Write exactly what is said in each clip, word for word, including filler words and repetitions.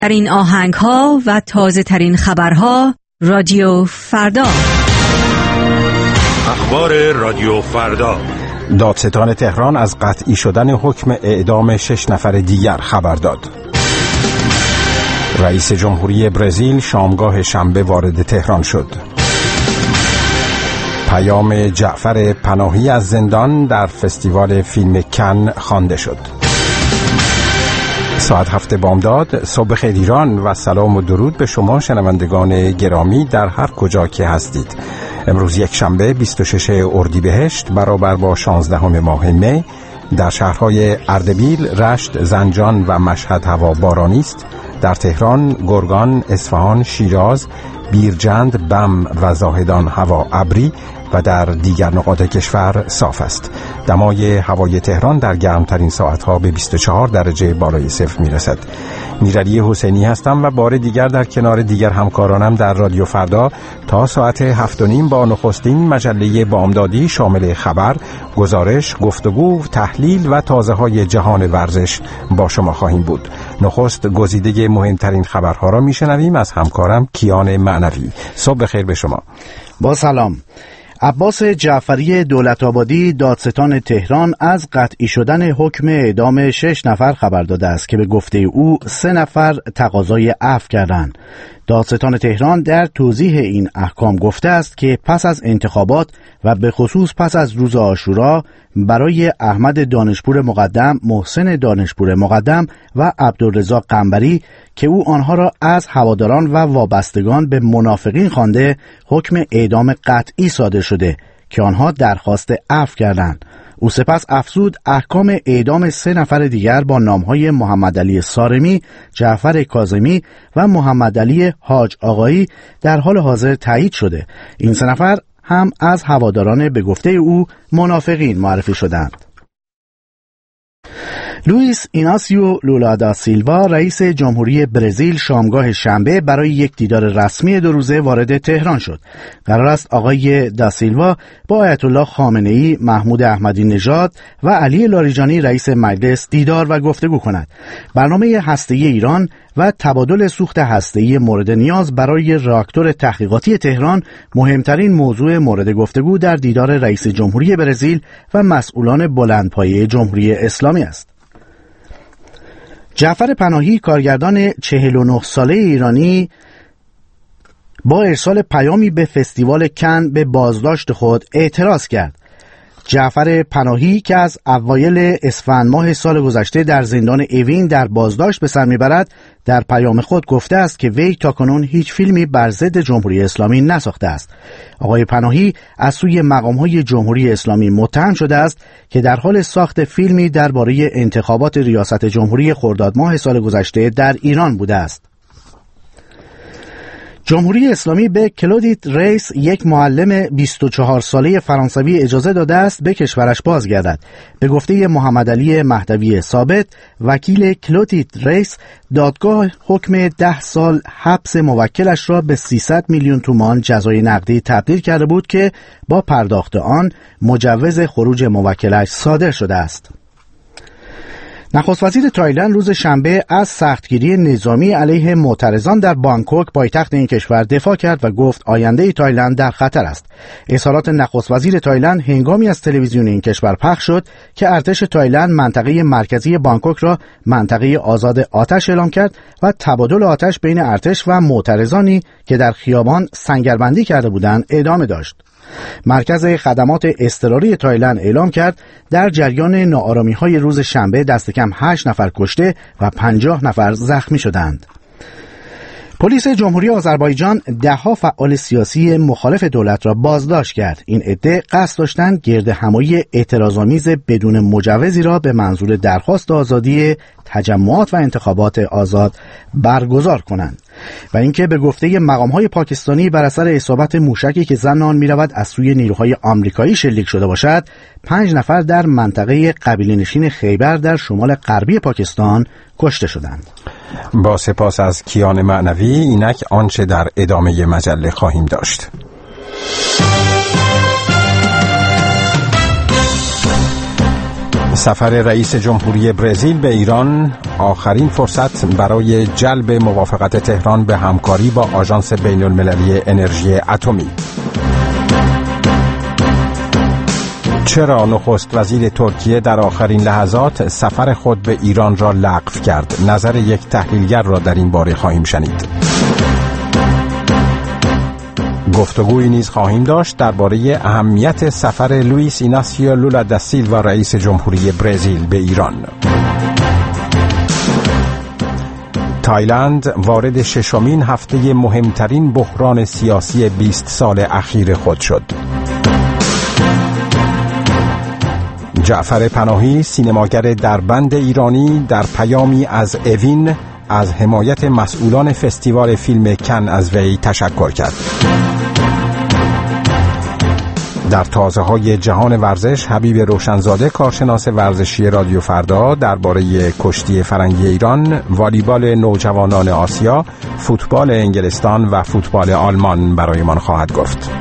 در این آهنگ ها و تازه ترین خبرها رادیو فردا. اخبار رادیو فردا. دادستان تهران از قطعی شدن حکم اعدام شش نفر دیگر خبر داد. رئیس جمهوری برزیل شامگاه شنبه وارد تهران شد. پیام جعفر پناهی از زندان در فستیوال فیلم کن خوانده شد. ساعت هفت بامداد. صبح خیر ایران و سلام و درود به شما شنوندگان گرامی در هر کجا که هستید. امروز یک شنبه بیست و ششم اردیبهشت برابر با شانزدهم ماه می. در شهرهای اردبیل، رشت، زنجان و مشهد هوا بارانی است. در تهران، گرگان، اصفهان، شیراز، بیرجند، بم و زاهدان هوا ابری و در دیگر نقاط کشور صاف است. دمای هوای تهران در گرمترین ساعتها به بیست و چهار درجه بالای صفر میرسد. میرعلی حسینی هستم و بار دیگر در کنار دیگر همکارانم در رادیو فردا تا ساعت هفت و نیم با نخستین مجله بامدادی شامل خبر، گزارش، گفتگو، تحلیل و تازه های جهان ورزش با شما خواهیم بود. نخست گزیده مهمترین خبرها را میشنویم از همکارم کیان معنوی. صبح بخیر به شما. با سلام. عباس جعفری دولت‌آبادی دادستان تهران از قطعی شدن حکم اعدام شش نفر خبر داده است که به گفته او سه نفر تقاضای عفو کردند. دادستان تهران در توضیح این احکام گفته است که پس از انتخابات و به خصوص پس از روز عاشورا برای احمد دانشپور مقدم، محسن دانشپور مقدم و عبدالرضا قنبری که او آنها را از هواداران و وابستگان به منافقین خوانده حکم اعدام قطعی صادر شده که آنها درخواست عفو کردند. او سپس افزود احکام اعدام سه نفر دیگر با نامهای محمد علی سارمی، جعفر کاظمی و محمد علی حاج آقایی در حال حاضر تایید شده. این سه نفر هم از هواداران به گفته او منافقین معرفی شدند. لوئیس ایناسیو لولا دا سیلوا رئیس جمهوری برزیل شامگاه شنبه برای یک دیدار رسمی دو روزه وارد تهران شد. قرار است آقای دا سیلوا با آیت الله خامنه‌ای، محمود احمدی نژاد و علی لاریجانی رئیس مجلس دیدار و گفتگو کند. برنامه هسته‌ای ایران و تبادل سوخت هسته‌ای مورد نیاز برای راکتور تحقیقاتی تهران مهمترین موضوع مورد گفتگو در دیدار رئیس جمهوری برزیل و مسئولان بلندپایه جمهوری اسلامی است. جعفر پناهی کارگردان چهل و نه ساله ایرانی با ارسال پیامی به فستیوال کن به بازداشت خود اعتراض کرد. جعفر پناهی که از اوایل اسفند ماه سال گذشته در زندان اوین در بازداشت به سر میبرد در پیام خود گفته است که وی تاکنون هیچ فیلمی بر ضد جمهوری اسلامی نساخته است. آقای پناهی از سوی مقام‌های جمهوری اسلامی متهم شده است که در حال ساخت فیلمی درباره انتخابات ریاست جمهوری خرداد ماه سال گذشته در ایران بوده است. جمهوری اسلامی به کلودیت ریس، یک معلم بیست و چهار ساله فرانسوی، اجازه داده است به کشورش بازگردد. به گفته محمد علی مهدوی ثابت، وکیل کلودیت ریس، دادگاه حکم ده سال حبس موکلش را به سیصد میلیون تومان جزای نقدی تبدیل کرده بود که با پرداخت آن مجوز خروج موکلش صادر شده است. نخست وزیر تایلند روز شنبه از سختگیری نظامی علیه معترضان در بانکوک پایتخت این کشور دفاع کرد و گفت آینده تایلند در خطر است. اظهارات نخست وزیر تایلند هنگامی از تلویزیون این کشور پخش شد که ارتش تایلند منطقه مرکزی بانکوک را منطقه آزاد آتش اعلام کرد و تبادل آتش بین ارتش و معترضانی که در خیابان سنگربندی کرده بودند ادامه داشت. مرکز خدمات اضطراری تایلند اعلام کرد در جریان ناآرامی‌های روز شنبه دست کم هشت نفر کشته و پنجاه نفر زخمی شدند. پلیس جمهوری آذربایجان ده‌ها فعال سیاسی مخالف دولت را بازداشت کرد. این عده قصد داشتند گردهمایی اعتراض‌آمیز بدون مجوزی را به منظور درخواست آزادی تجمعات و انتخابات آزاد برگزار کنند و اینکه به گفته مقام‌های پاکستانی بر اثر اصابت موشکی که ضمن آن می‌رود از سوی نیروهای آمریکایی شلیک شده باشد، پنج نفر در منطقه قبیله‌نشین خیبر در شمال غربی پاکستان کشته شدند. با سپاس از کیان معنوی. اینک آنچه در ادامه مجله خواهیم داشت. سفر رئیس جمهوری برزیل به ایران آخرین فرصت برای جلب موافقت تهران به همکاری با آژانس بین المللی انرژی اتمی. چرا نخست وزیر ترکیه در آخرین لحظات سفر خود به ایران را لغو کرد؟ نظر یک تحلیلگر را در این باره خواهیم شنید. گفتگویی نیز خواهیم داشت درباره اهمیت سفر لوئیس ایناسیو لولا دا سیلوا رئیس جمهوری برزیل به ایران. تایلند وارد ششمین هفته مهمترین بحران سیاسی بیست سال اخیر خود شد. جعفر پناهی، سینماگر دربند ایرانی، در پیامی از اوین از حمایت مسئولان فستیوال فیلم کن از وی تشکر کرد. در تازه های جهان ورزش، حبیب روشنزاده، کارشناس ورزشی رادیو فردا، درباره کشتی فرنگی ایران، والیبال نوجوانان آسیا، فوتبال انگلستان و فوتبال آلمان برایمان خواهد گفت.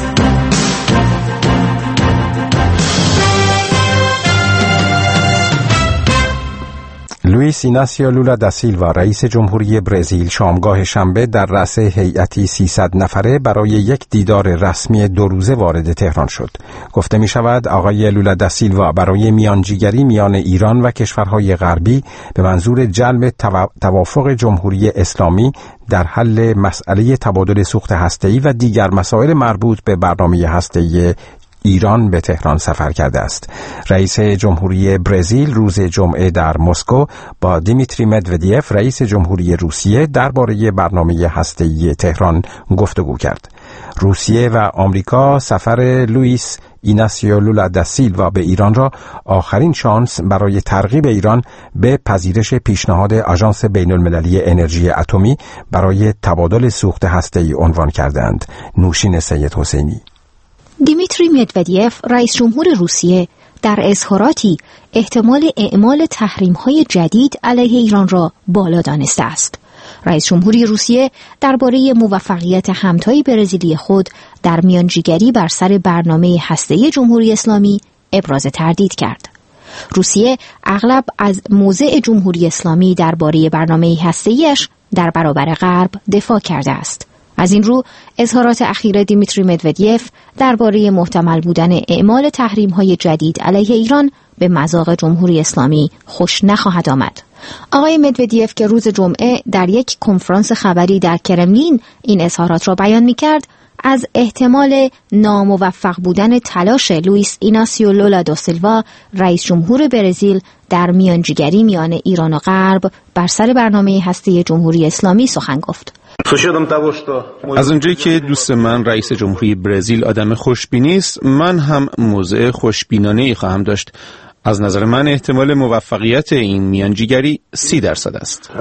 لوئیس ایناسیو لولا دا سیلوا رئیس جمهوری برزیل شامگاه شنبه در رأس هیئتی سیصد نفره برای یک دیدار رسمی دو روزه وارد تهران شد. گفته می شود آقای لولا دا سیلوا برای میانجیگری میان ایران و کشورهای غربی به منظور جلب توافق جمهوری اسلامی در حل مسئله تبادل سوخت هسته‌ای و دیگر مسائل مربوط به برنامه هسته‌ای ایران به تهران سفر کرده است. رئیس جمهوری برزیل روز جمعه در مسکو با دیمیتری مدودیف رئیس جمهوری روسیه درباره برنامه هسته‌ای تهران گفتگو کرد. روسیه و آمریکا سفر لوئیس ایناسیو لولا دا سیلوا به ایران را آخرین شانس برای ترغیب ایران به پذیرش پیشنهاد آژانس بین المللی انرژی اتمی برای تبادل سوخت هسته‌ای عنوان کردند. نوشین سید حسینی. دیمیتری مدودیف رئیس جمهور روسیه در اظهاراتی احتمال اعمال تحریم‌های جدید علیه ایران را بالا دانسته است. رئیس جمهوری روسیه درباره موفقیت همتای برزیلی خود در میانجیگری بر سر برنامه هسته‌ای جمهوری اسلامی ابراز تردید کرد. روسیه اغلب از موضع جمهوری اسلامی درباره برنامه هسته‌ایش در برابر غرب دفاع کرده است. از این رو اظهارات اخیر دیمیتری مدودیف درباره محتمل بودن اعمال تحریم‌های جدید علیه ایران به مذاق جمهوری اسلامی خوش نخواهد آمد. آقای مدودیف که روز جمعه در یک کنفرانس خبری در کرملین این اظهارات را بیان می‌کرد، از احتمال ناموفق بودن تلاش لوئیس ایناسیو لولا دا سیلوا رئیس جمهور برزیل در میانجیگری میان ایران و غرب بر سر برنامه هسته‌ای جمهوری اسلامی سخن گفت. از اونجایی که دوست من رئیس جمهوری برزیل آدم خوشبینی است، من هم موضع خوشبینانه‌ای خواهم داشت. از نظر من احتمال موفقیت این میانجیگری سی درصد است.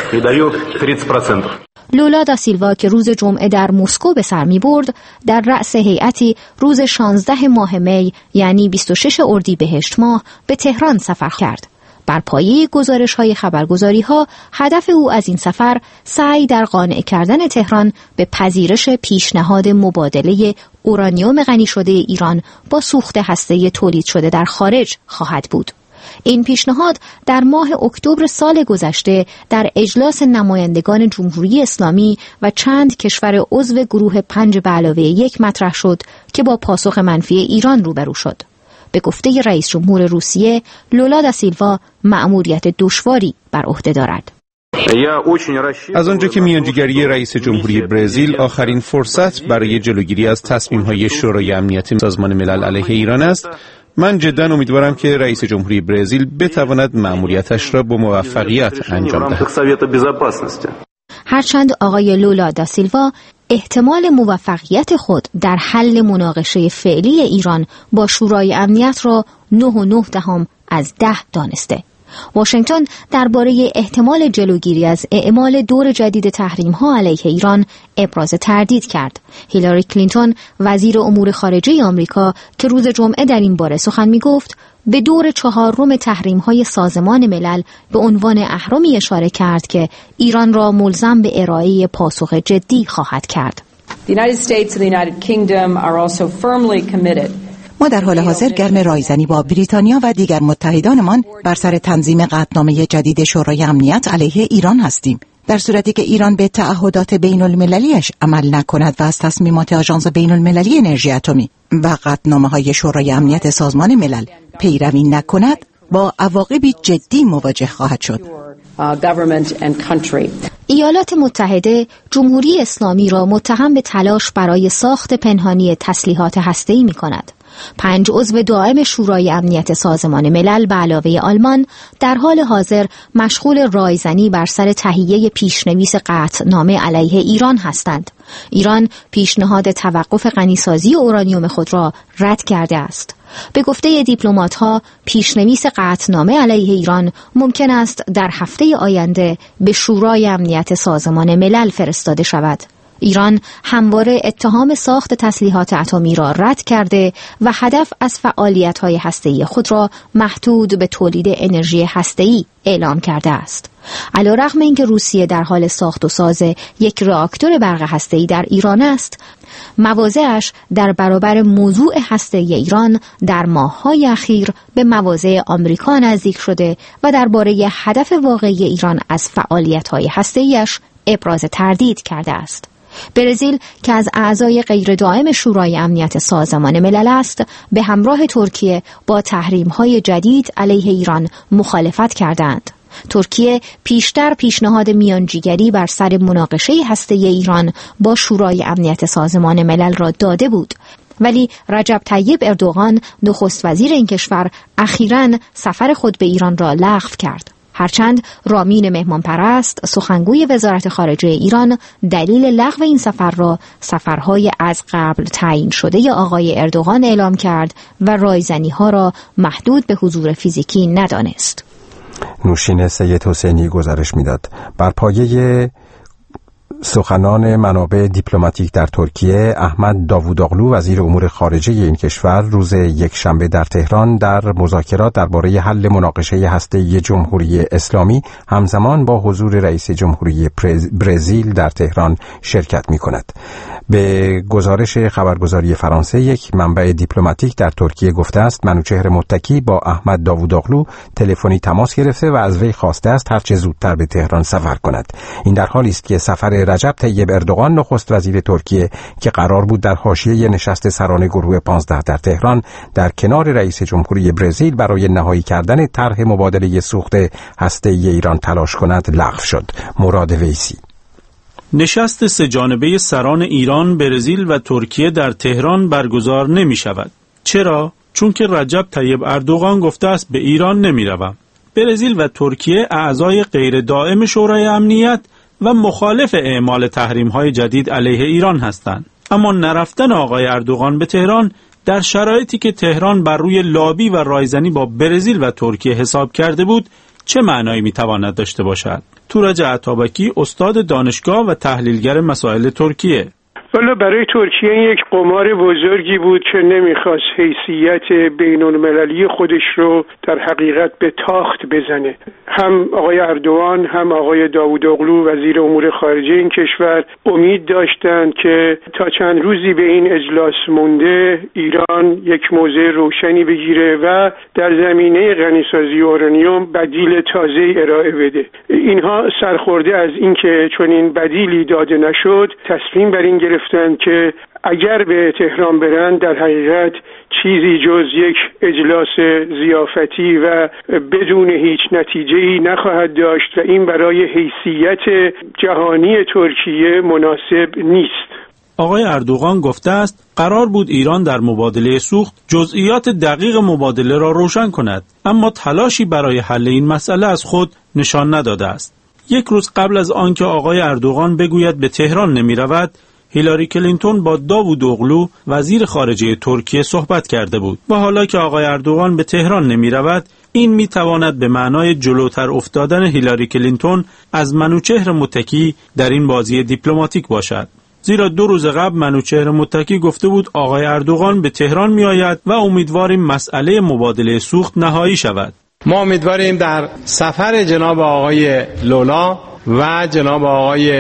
لولا دا سیلوا که روز جمعه در مسکو به سر می برد، در رأس هیئتی روز شانزده ماه می یعنی بیست و شش اردیبهشت ماه به تهران سفر کرد. بر پایه گزارش‌های خبرگزاری‌ها هدف او از این سفر سعی در قانع کردن تهران به پذیرش پیشنهاد مبادله اورانیوم غنی شده ایران با سوخت هسته‌ای تولید شده در خارج خواهد بود. این پیشنهاد در ماه اکتبر سال گذشته در اجلاس نمایندگان جمهوری اسلامی و چند کشور عضو گروه پنج به علاوه یک مطرح شد که با پاسخ منفی ایران روبرو شد. به گفته رئیس جمهور روسیه، لولا دا سیلوا مأموریت دشواری بر عهده دارد. از آنجا که میانجیگری رئیس جمهوری برزیل آخرین فرصت برای جلوگیری از تصمیم‌های شورای امنیت سازمان ملل علیه ایران است، من جدا امیدوارم که رئیس جمهوری برزیل بتواند مأموریتش را با موفقیت انجام دهد. هرچند آقای لولا دا سیلوا احتمال موفقیت خود در حل مناقشه فعلی ایران با شورای امنیت را نه و نه دهم از ده دانسته. واشنگتن درباره احتمال جلوگیری از اعمال دور جدید تحریم‌ها علیه ایران ابراز تردید کرد. هیلاری کلینتون وزیر امور خارجه آمریکا که روز جمعه در این باره سخن می‌گفت، به دور چهارم تحریم‌های سازمان ملل به عنوان اهرمی اشاره کرد که ایران را ملزم به ارائه پاسخ جدی خواهد کرد. The United States and the United Kingdom are also firmly committed ما در حال حاضر گرم رایزنی با بریتانیا و دیگر متحدانمان بر سر تنظیم قطعنامه جدید شورای امنیت علیه ایران هستیم. در صورتی که ایران به تعهدات بین المللیش عمل نکند و از تصمیمات آژانس بین المللی انرژی اتمی و قطعنامه‌های شورای امنیت سازمان ملل پیروی نکند، با عواقبی جدی مواجه خواهد شد. ایالات متحده جمهوری اسلامی را متهم به تلاش برای ساخت پنهانی تسلیحات هسته‌ای می‌کند. پنج عضو دائم شورای امنیت سازمان ملل به علاوه آلمان در حال حاضر مشغول رایزنی بر سر تهیه پیشنویس قطعنامه علیه ایران هستند. ایران پیشنهاد توقف غنیسازی اورانیوم خود را رد کرده است. به گفته دیپلمات‌ها پیشنویس قطعنامه علیه ایران ممکن است در هفته آینده به شورای امنیت سازمان ملل فرستاده شود. ایران همواره اتهام ساخت تسلیحات اتمی را رد کرده و هدف از فعالیت‌های هسته‌ای خود را محدود به تولید انرژی هسته‌ای اعلام کرده است. علیرغم اینکه روسیه در حال ساخت و ساز یک راکتور برق هسته‌ای در ایران است، مواضعش در برابر موضوع هسته‌ای ایران در ماه‌های اخیر به مواضع آمریکا نزدیک شده و درباره هدف واقعی ایران از فعالیت‌های هسته‌ایش ابراز تردید کرده است. برزیل که از اعضای غیر دائم شورای امنیت سازمان ملل است، به همراه ترکیه با تحریم‌های جدید علیه ایران مخالفت کردند. ترکیه پیشتر پیشنهاد میانجیگری بر سر مناقشه هسته‌ای ایران با شورای امنیت سازمان ملل را داده بود، ولی رجب طیب اردوغان نخست وزیر این کشور اخیراً سفر خود به ایران را لغو کرد. هرچند رامین مهمانپرست سخنگوی وزارت خارجه ایران دلیل لغو این سفر را سفرهای از قبل تعیین شده آقای اردوغان اعلام کرد و رایزنی ها را محدود به حضور فیزیکی ندانست. نوشین سید حسینی گزارش میداد. بر پایه سخنان منابع دیپلماتیک در ترکیه، احمد داووداغلو وزیر امور خارجه این کشور روز یکشنبه در تهران در مذاکرات درباره حل مناقشه هسته‌ای جمهوری اسلامی همزمان با حضور رئیس جمهوری برزیل در تهران شرکت می‌کند. به گزارش خبرگزاری فرانسه، یک منبع دیپلماتیک در ترکیه گفته است منوچهر متکی با احمد داووداغلو تلفنی تماس گرفته و از وی خواسته است هرچه زودتر به تهران سفر کند. این در حالی است که سفر رجب طیب اردوغان نخست وزیر ترکیه که قرار بود در حاشیه نشست سران گروه پانزده در تهران در کنار رئیس جمهوری برزیل برای نهایی کردن طرح مبادله سوخت هسته‌ای ایران تلاش کند لغو شد. مراد ویسی. نشست سه جانبه سران ایران، برزیل و ترکیه در تهران برگزار نمی شود. چرا؟ چون که رجب طیب اردوغان گفته است به ایران نمی روم. برزیل و ترکیه اعضای غیر دائم شورای امنیت و مخالف اعمال تحریم‌های جدید علیه ایران هستند. اما نرفتن آقای اردوغان به تهران در شرایطی که تهران بر روی لابی و رایزنی با برزیل و ترکیه حساب کرده بود چه معنایی میتواند داشته باشد؟ تورج عطابکی، استاد دانشگاه و تحلیلگر مسائل ترکیه: والا برای ترکیه یک قمار بزرگی بود که نمیخواست حیثیت بین المللی خودش رو در حقیقت به تاخت بزنه. هم آقای اردوغان هم آقای داووداغلو وزیر امور خارجه این کشور امید داشتند که تا چند روزی به این اجلاس مونده ایران یک موضع روشنی بگیره و در زمینه غنیسازی اورانیوم بدیل تازه‌ای ارائه بده. اینها سرخورده از اینکه چون این بدیلی داده نشد تصمیم بر این گرفتند که اگر به تهران برند در حقیقت چیزی جز یک اجلاس ضیافتی و بدون هیچ نتیجه‌ای نخواهد داشت و این برای حیثیت جهانی ترکیه مناسب نیست. آقای اردوغان گفته است قرار بود ایران در مبادله سوخت جزئیات دقیق مبادله را روشن کند، اما تلاشی برای حل این مسئله از خود نشان نداده است. یک روز قبل از آنکه آقای اردوغان بگوید به تهران نمی رود، هیلاری کلینتون با داووداغلو وزیر خارجه ترکیه صحبت کرده بود و حالا که آقای اردوغان به تهران نمی رود، این می تواند به معنای جلوتر افتادن هیلاری کلینتون از منوچهر متکی در این بازی دیپلماتیک باشد. زیرا دو روز قبل منوچهر متکی گفته بود آقای اردوغان به تهران می آید و امیدواریم مسئله مبادله سوخت نهایی شود. ما امیدواریم در سفر جناب آقای لولا و جناب آقای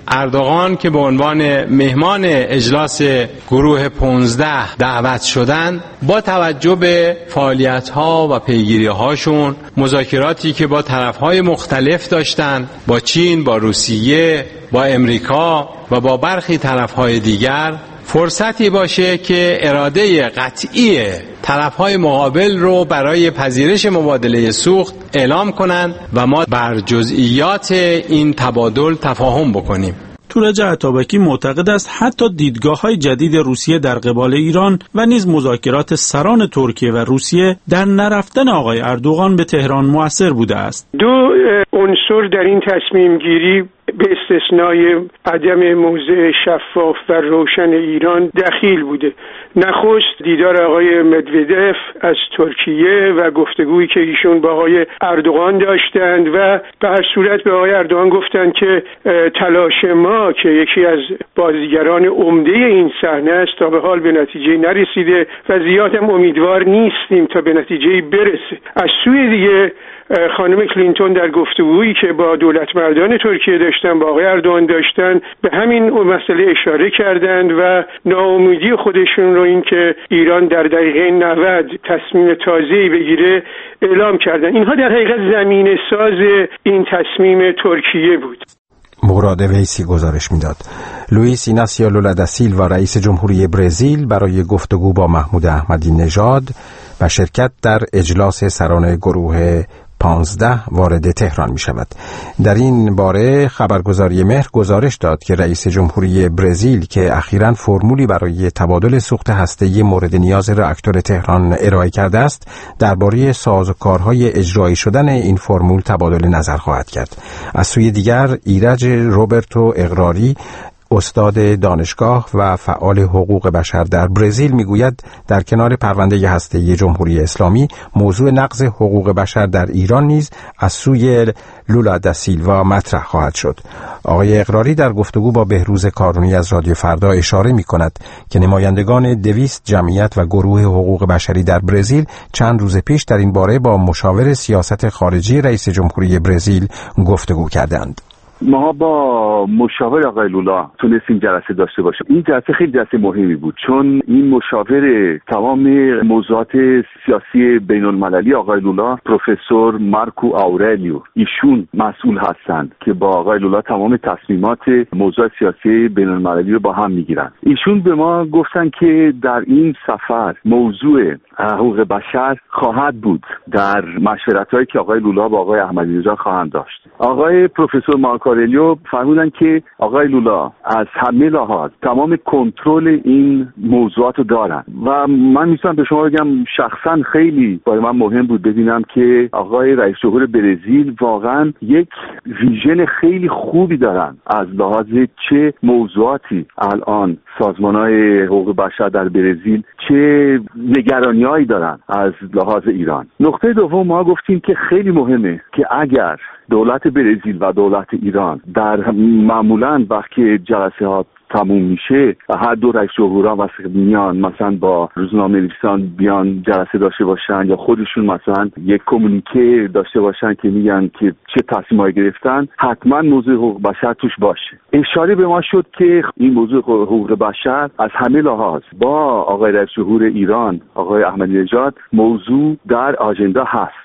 اردوغان که به عنوان مهمان اجلاس گروه پانزده دعوت شدند، با توجه به فعالیت‌ها و پیگیری‌هاشون، مذاکراتی که با طرف‌های مختلف داشتند، با چین، با روسیه، با امریکا و با برخی طرف‌های دیگر، فرصتی باشه که اراده قطعی طرف‌های مقابل رو برای پذیرش مبادله سوخت اعلام کنند و ما بر جزئیات این تبادل تفاهم بکنیم. تورج عطابکی معتقد است حتی دیدگاه‌های جدید روسیه در قبال ایران و نیز مذاکرات سران ترکیه و روسیه در نرفتن آقای اردوغان به تهران مؤثر بوده است. دو عنصر در این تصمیم گیری به استثنای عدم موضع شفاف و روشن ایران دخیل بوده. نخست دیدار آقای مدودف از ترکیه و گفتگویی که ایشون با آقای اردوغان داشتند و به هر صورت به آقای اردوغان گفتند که تلاش ما که یکی از بازیگران عمده این صحنه است تا به حال به نتیجه نرسیده و زیاد هم امیدوار نیستیم تا به نتیجه برسه. از سوی دیگه خانم کلینتون در گفتگویی که با دولت مردان ترکیه داشتن، با آقای اردوغان داشتن، به همین مسئله اشاره کردند و ناامیدی خودشون رو این که ایران در دقیقه نود تصمیم تازه‌ای بگیره اعلام کردند. اینها در حقیقت زمینه ساز این تصمیم ترکیه بود. مراد ویسی گزارش میداد. لوئیس ایناسیو لولا دا سیلوا رئیس جمهوری برزیل برای گفتگو با محمود احمدی نژاد و شرکت در اجلاس سران گروه پانزده وارد تهران می شود. در این باره خبرگزاری مهر گزارش داد که رئیس جمهوری برزیل که اخیراً فرمولی برای تبادل سوخت هسته‌ای مورد نیاز راکتور تهران ارائه کرده است، درباره سازوکارهای اجرایی شدن این فرمول تبادل نظر خواهد کرد. از سوی دیگر ایرج روبرتو اقراری، استاد دانشگاه و فعال حقوق بشر در برزیل، میگوید در کنار پرونده هسته‌ای جمهوری اسلامی موضوع نقض حقوق بشر در ایران نیز از سوی لولا دا سیلوا مطرح خواهد شد. آقای اقراری در گفتگو با بهروز کارونی از رادیو فردا اشاره می کند که نمایندگان دویست جمعیت و گروه حقوق بشری در برزیل چند روز پیش در این باره با مشاور سیاست خارجی رئیس جمهوری برزیل گفتگو کردند. ما با مشاور آقای لولا تونستیم جلسه داشته باشیم. این جلسه خیلی جلسه مهمی بود چون این مشاور تمام موضوعات سیاسی بین المللی آقای لولا پروفسور مارکو آورلیو، ایشون مسئول هستند که با آقای لولا تمام تصمیمات موضوع سیاسی بین المللی رو با هم میگیرن. ایشون به ما گفتن که در این سفر موضوع حقوق بشر خواهد بود در مشورت‌هایی که آقای لولا با آقای احمدی نژاد خواهند داشت. آقای پروفسور مارکو آورلیو فرمودن که آقای لولا از همه لحاظ تمام کنترل این موضوعات رو دارن و من میتونم به شما بگم شخصا خیلی برای من مهم بود ببینم که آقای رئیس جمهور برزیل واقعا یک ویژن خیلی خوبی دارن از لحاظ چه موضوعاتی الان سازمان‌های حقوق بشر در برزیل چه نگرانی‌هایی دارن از لحاظ ایران. نقطه دوم ما گفتیم که خیلی مهمه که اگر دولت برزیل و دولت ایران در معمولاً وقتی جلسه ها تموم میشه هر دو رئیس جمهوران واسه میان مثلا با روزنامه نویسان بیان جلسه داشته باشن یا خودشون مثلا یک کمیونیکه داشته باشن که میگن که چه تصمیمایی گرفتن، حتما موضوع حقوق بشر توش باشه. اشاره به ما شد که این موضوع حقوق بشر از همه لحاظ با آقای رئیس جمهور ایران آقای احمدی نژاد موضوع در آژندا هست.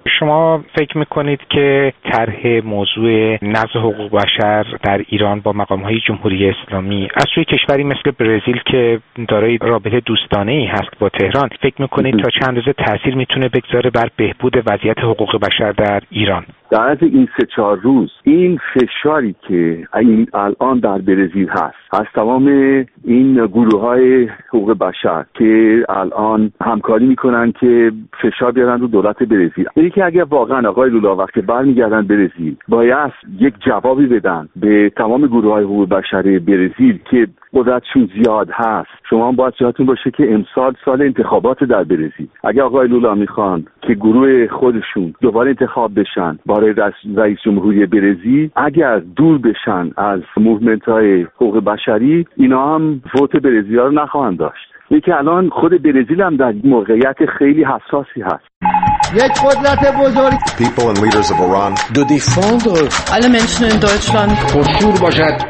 شما فکر میکنید که طرح موضوع نقض حقوق بشر در ایران با مقام‌های جمهوری اسلامی از سوی کشوری مثل برزیل که دارای رابطه دوستانه‌ای هست با تهران، فکر میکنید تا چند روزه تاثیر میتونه بگذاره بر بهبود وضعیت حقوق بشر در ایران؟ در از این سه چهار روز این فشاری که این الان در برزیل هست از تمام این گروه‌های حقوق بشر که الان همکاری میکنن که فشار بیارن رو دولت برزیل، یعنی که اگر واقعا آقای لولا وقتی برمیگردن برزیل باید یک جوابی بدن به تمام گروه‌های حقوق بشر برزیل که قدرتشون زیاد هست. شما هم باید یادتون باشه که امسال سال انتخابات در برزیل. اگر آقای لولا میخوان که گروه خودشون دوباره انتخاب بشن برای رئیس جمهوری برزیل، اگر دور بشن از موومنت های حقوق بشری، اینا هم ووت برزیل رو نخواهند داشت. این که الان خود برزیل هم در موقعیت خیلی حساسی هست. یک قدرت بزرگ. People and leaders of Iran de défendre alle Menschen in Deutschland پرشور باشد.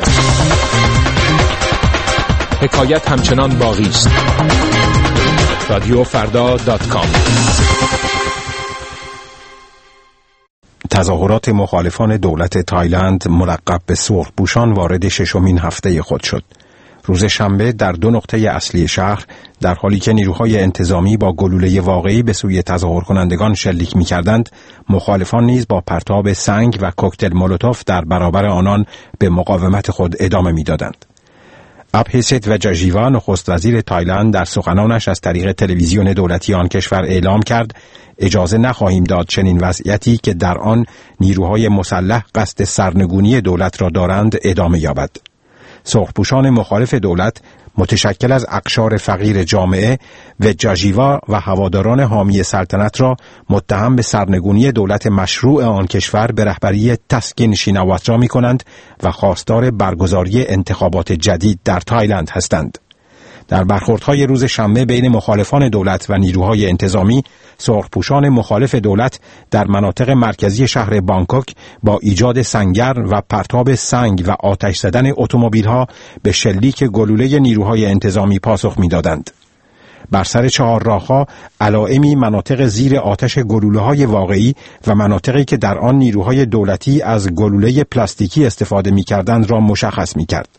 حکایت همچنان باقی است. رادیو فردا دات کام. تظاهرات مخالفان دولت تایلند ملقب به سرخپوشان وارد ششمین هفته خود شد. روز شنبه در دو نقطه اصلی شهر، در حالی که نیروهای انتظامی با گلوله واقعی به سوی تظاهر کنندگان شلیک می‌کردند، مخالفان نیز با پرتاب سنگ و کوکتل مولوتوف در برابر آنان به مقاومت خود ادامه می‌دادند. ابهیست وجاژیوا نخست وزیر تایلند در سخنانش از طریق تلویزیون دولتی آن کشور اعلام کرد اجازه نخواهیم داد چنین وضعیتی که در آن نیروهای مسلح قصد سرنگونی دولت را دارند ادامه یابد. سرخپوشان مخالف دولت متشکل از اقشار فقیر جامعه وجاژیوا و هواداران حامی سلطنت را متهم به سرنگونی دولت مشروع آن کشور به رهبری تسکین شیناواترا می کنند و خواستار برگزاری انتخابات جدید در تایلند هستند. در برخوردهای روز شنبه بین مخالفان دولت و نیروهای انتظامی، سرخپوشان مخالف دولت در مناطق مرکزی شهر بانکوک با ایجاد سنگر و پرتاب سنگ و آتش زدن اتومبیل‌ها به شلیک گلوله نیروهای انتظامی پاسخ می‌دادند. بر سر چهار راه‌ها علائمی مناطق زیر آتش گلوله‌های واقعی و مناطقی که در آن نیروهای دولتی از گلوله پلاستیکی استفاده می‌کردند را مشخص می‌کرد.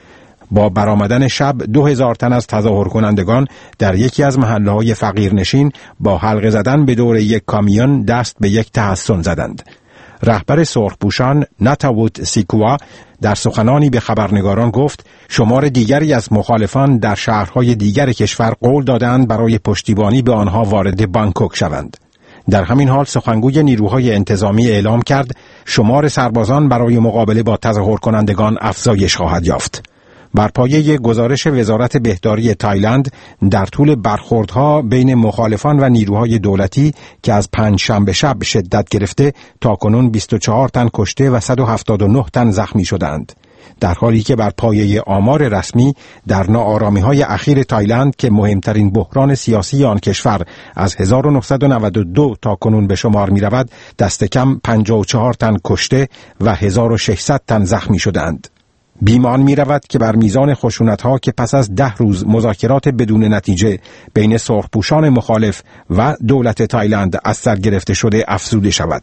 با برآمدن شب دو هزار تن از تظاهر کنندگان در یکی از محله‌های فقیرنشین با حلقه زدن به دور یک کامیون دست به یک تحصن زدند. رهبر سرخپوشان ناتاووت سیکوا در سخنانی به خبرنگاران گفت شمار دیگری از مخالفان در شهرهای دیگر کشور قول دادند برای پشتیبانی به آنها وارد بانکوک شوند. در همین حال سخنگوی نیروهای انتظامی اعلام کرد شمار سربازان برای مقابله با تظاهر کنندگان افزایش خواهد یافت. بر پایه گزارش وزارت بهداری تایلند، در طول برخوردها بین مخالفان و نیروهای دولتی که از پنج شنبه شب شدت گرفته، تاکنون بیست و چهار تن کشته و صد و هفتاد و نه تن زخمی شدند. در حالی که بر پایه آمار رسمی در ناآرامی‌های اخیر تایلند که مهمترین بحران سیاسی آن کشور از هزار و نهصد و نود و دو تا کنون به شمار می‌رود، دست کم پنجاه و چهار تن کشته و هزار و ششصد تن زخمی شدند. بیمان می رود که بر میزان خشونت‌ها که پس از ده روز مذاکرات بدون نتیجه بین سرخپوشان مخالف و دولت تایلند از سر گرفته شده افزوده شود.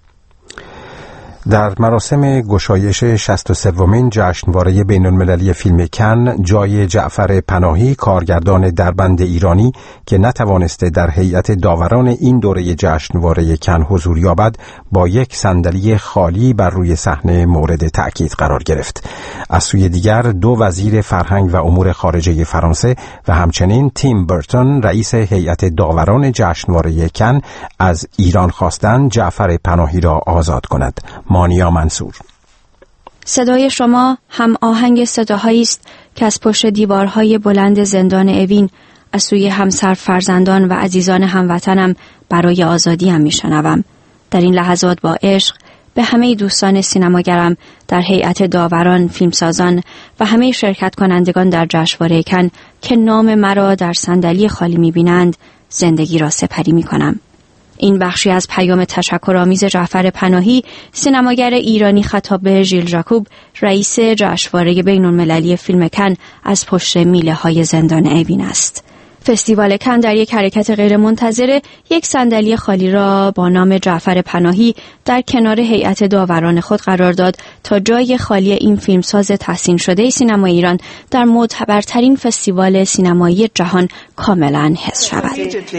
در مراسم گشایش شصت و سومین جشنواره بین‌المللی فیلم کن، جای جعفر پناهی، کارگردان دربند ایرانی که نتوانسته در هیئت داوران این دوره جشنواره کن حضور یابد، با یک صندلی خالی بر روی صحنه مورد تأکید قرار گرفت. از سوی دیگر دو وزیر فرهنگ و امور خارجه فرانسه و همچنین تیم برتون، رئیس هیئت داوران جشنواره کن، از ایران خواستند جعفر پناهی را آزاد کند. مانیا منصور. صدای شما هم آهنگ صداهایی است که از پشت دیوارهای بلند زندان اوین از سوی همسر فرزندان و عزیزان هموطنم برای آزادیم میشنوم. در این لحظات با عشق به همه دوستان سینماگرم در هیئت داوران، فیلمسازان و همه شرکت کنندگان در جشنواره کن که نام مرا در صندلی خالی میبینند زندگی را سپری میکنم. این بخشی از پیام تشکرآمیز جعفر پناهی، سینماگر ایرانی خطاب به ژیل ژاکوب، رئیس جشنواره بین‌المللی فیلم کن از پشت میله های زندان اوین است. فستیوال کن در یک حرکت غیرمنتظره یک صندلی خالی را با نام جعفر پناهی در کنار هیئت داوران خود قرار داد تا جای خالی این فیلمساز تحسین شده سینما ایران در معتبرترین فستیوال سینمایی جهان کاملا حفظ شود.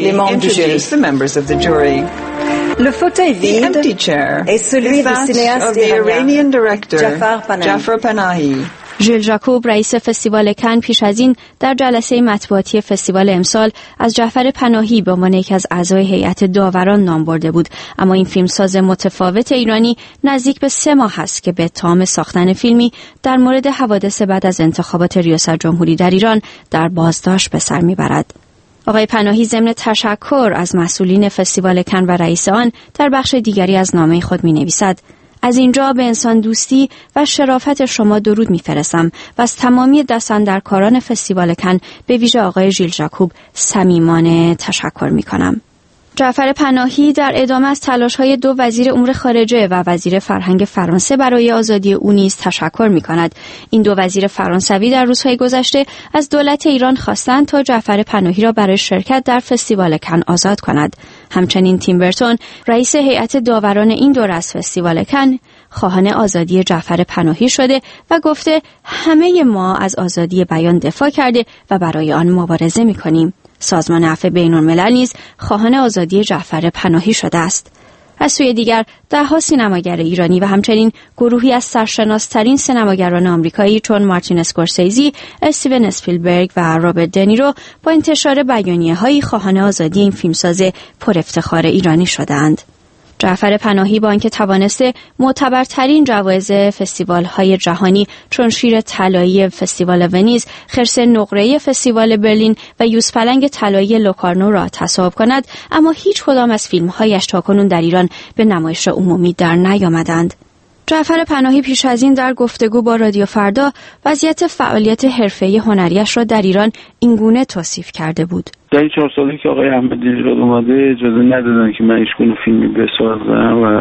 Le fauteuil vide est celui du cinéaste iranien Jafar Panahi. ژیل ژاکوب، رئیس فستیوال کن، پیش از این در جلسه مطبوعاتی فستیوال امسال از جعفر پناهی به عنوان یکی از اعضای هیئت داوران نام برده بود، اما این فیلمساز متفاوت ایرانی نزدیک به سه ماه است که به اتهام ساختن فیلمی در مورد حوادث بعد از انتخابات ریاست جمهوری در ایران در بازداشت به سر میبرد. آقای پناهی ضمن تشکر از مسئولین فستیوال کن و رئیس آن در بخش دیگری از نامه خود می نویسد: از اینجا به انسان دوستی و شرافت شما درود میفرستم و از تمامی دستاندرکاران فستیوال کن به ویژه آقای ژیل ژاکوب صمیمانه تشکر میکنم. جعفر پناهی در ادامه از تلاش‌های دو وزیر امور خارجه و وزیر فرهنگ فرانسه برای آزادی او نیز تشکر می‌کند. این دو وزیر فرانسوی در روزهای گذشته از دولت ایران خواستند تا جعفر پناهی را برای شرکت در فستیوال کن آزاد کند. همچنین تیم برتون، رئیس هیئت داوران این دوره از فستیوال کن، خواهان آزادی جعفر پناهی شده و گفته همه ما از آزادی بیان دفاع کرده و برای آن مبارزه می‌کنیم. سازمان عفو بین‌الملل نیز خواهان آزادی جعفر پناهی شده است. از سوی دیگر ده‌ها سینماگر ایرانی و همچنین گروهی از سرشناس‌ترین سینماگران آمریکایی چون مارتین اسکورسیزی، استیون اسپیلبرگ و رابرت دنیرو با انتشار بیانیه‌هایی خواهان آزادی این فیلمساز پر افتخار ایرانی شدند. جعفر پناهی با آنکه توانسته معتبرترین جوایز فستیوال‌های جهانی چون شیر طلایی فستیوال ونیز، خرس نقره‌ای فستیوال برلین و یوزپلنگ طلایی لوکارنو را تصاحب کند، اما هیچ کدام از فیلم‌هایش تاکنون در ایران به نمایش عمومی در نیامدند. جعفر پناهی پیش از این در گفتگو با رادیو فردا وضعیت فعالیت حرفه‌ای هنریش را در ایران اینگونه توصیف کرده بود: در این چهار سالی که آقای احمدی‌نژاد اومده اجازه ندادن که من هیچگونه فیلمی بسازم و